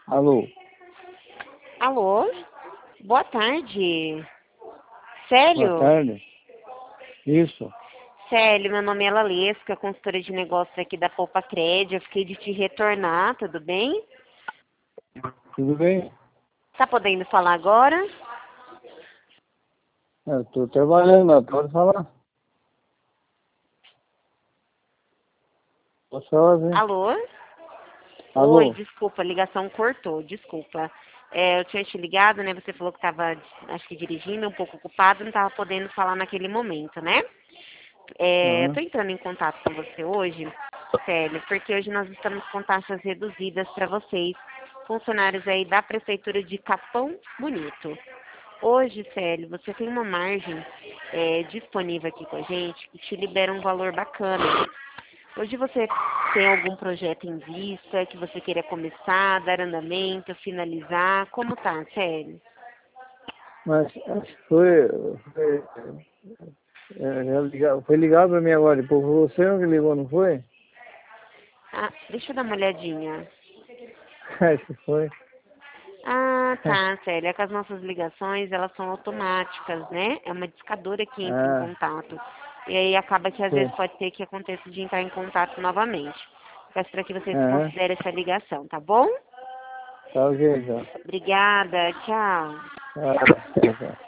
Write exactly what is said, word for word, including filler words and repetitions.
Alô, Alô? Boa tarde. boa Célio? tarde. Isso, Célio, meu nome é Lalesca, consultora de negócios aqui da Poupa Cred. Eu fiquei de te retornar, tudo bem? tudo bem? Tá podendo falar agora? Eu estou trabalhando, mas pode falar. Posso falar, sim. Alô? Oi, Alô, desculpa, a ligação cortou, desculpa. É, eu tinha te ligado, né? Você falou que estava, acho que dirigindo, um pouco ocupado, não estava podendo falar naquele momento, né? É, aham, Estou entrando em contato com você hoje, Célio, porque hoje nós estamos com taxas reduzidas para vocês, funcionários aí da Prefeitura de Capão Bonito. Hoje, Célio, você tem uma margem é, disponível aqui com a gente que te libera um valor bacana. Hoje você tem algum projeto em vista que você queira começar, dar andamento, finalizar? Como tá, Célio? mas acho que foi, foi, é, já liga- foi ligado para mim agora, por você não que ligou, não foi? Ah, deixa eu dar uma olhadinha. Acho que foi. Ah, tá, Célia. É que as nossas ligações, elas são automáticas, né? É uma discadora que entra em Ah, contato. E aí acaba que às foi. vezes pode ser que aconteça de entrar em contato novamente. Peço para que você Aham, desconsidere essa ligação, tá bom? tá ok, então. Obrigada, tchau. Ah, tá, tá.